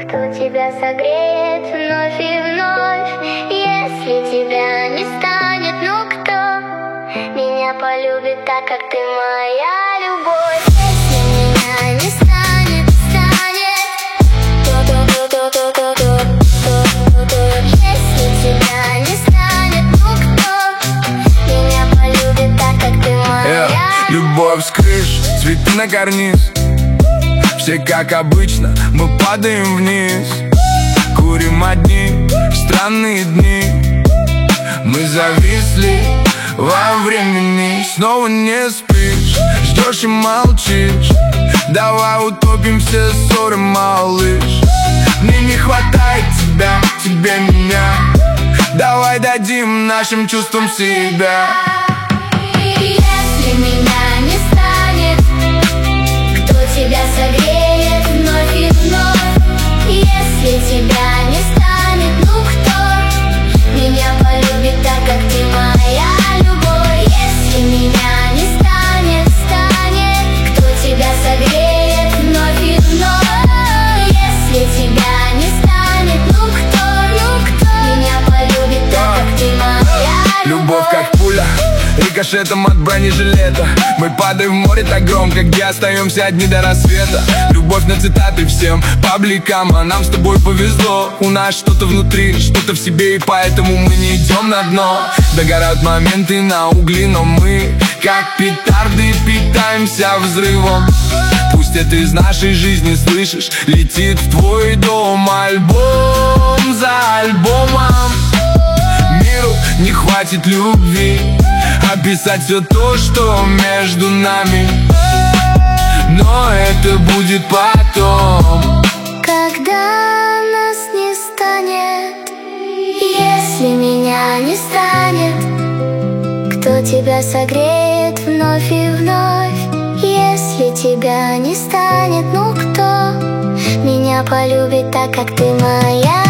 Кто тебя согреет вновь и вновь, если тебя не станет? Ну кто меня полюбит так, как ты моя любовь? Если меня не станет, если тебя не станет, ну кто меня полюбит так, как ты моя любовь с крыш, цветы на карниз. Все как обычно, мы падаем вниз. Курим одни странные дни. Мы зависли во времени. Снова не спишь, ждешь и молчишь. Давай утопим все ссоры, малыш. Мне не хватает тебя, тебе меня. Давай дадим нашим чувствам себя. Если меня не станет, кто тебя согреет вновь и вновь? Если тебя не станет, ну кто меня полюбит так, как ты моя любовь? Если меня не станет, кто тебя согреет вновь и вновь? Если тебя не станет, ну кто меня полюбит так, как ты моя любовь как пуля, рикошетом от бронежилета. Мы падаем в море так громко, где остаемся одни до рассвета. Любовь на цитаты всем пабликам, а нам с тобой повезло. У нас что-то внутри, что-то в себе, и поэтому мы не идем на дно. Догорают моменты на угли, но мы, как петарды, питаемся взрывом. Пусть это из нашей жизни, слышишь, летит в твой дом альбом за альбомом. Миру не хватит любви описать все то, что между нами, но это будет потом, когда нас не станет. Если меня не станет, кто тебя согреет вновь и вновь? Если тебя не станет, ну кто меня полюбит так, как ты моя